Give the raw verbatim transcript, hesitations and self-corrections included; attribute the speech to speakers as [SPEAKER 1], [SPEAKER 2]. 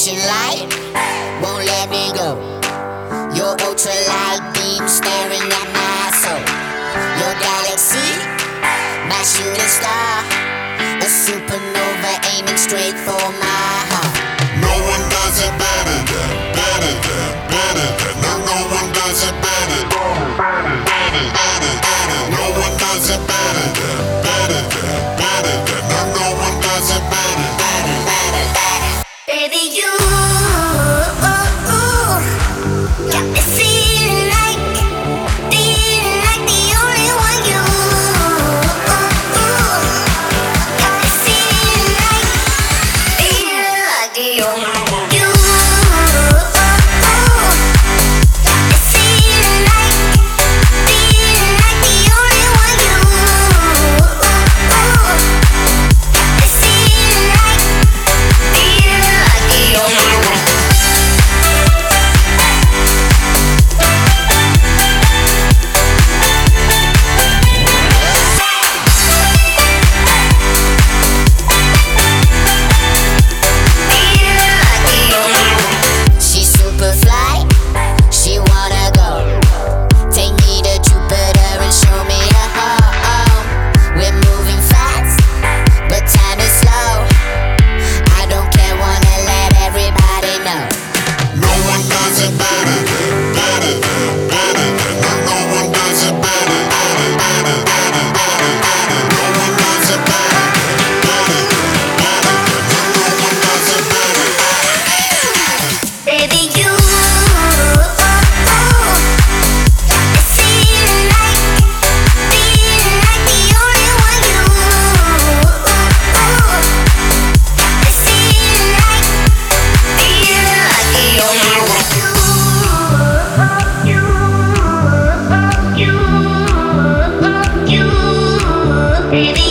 [SPEAKER 1] flashing light won't let me go. Your ultralight beam staring at my soul. Your galaxy, my shooting star, a supernova aiming straight for my heart.
[SPEAKER 2] No one does it better than, better than, better than. No, no one does it better than, better, better, better, better. No one does it better than, better than, better than. No, no one does it better, better, better, better.
[SPEAKER 3] Baby, you got me feeling like, feeling like the only one. You got me feeling like, feeling like the only one. You got me feeling like, feeling like the only one. You got me feeling like, feeling like the only one.
[SPEAKER 1] She's super fly, she wanna go. Take me to Jupiter and show me a home. We're moving fast, but time is slow. I don't care, wanna let everybody know.
[SPEAKER 2] No one does it better than, better than, better than. No, no one does it better, better, better, better, better, better. No one does it better than, better than, better than. No, no one does it better.
[SPEAKER 3] Baby, you got me feeling like, feeling like the only one. You got me feeling like, feeling like the only one. You, you, you, you, baby.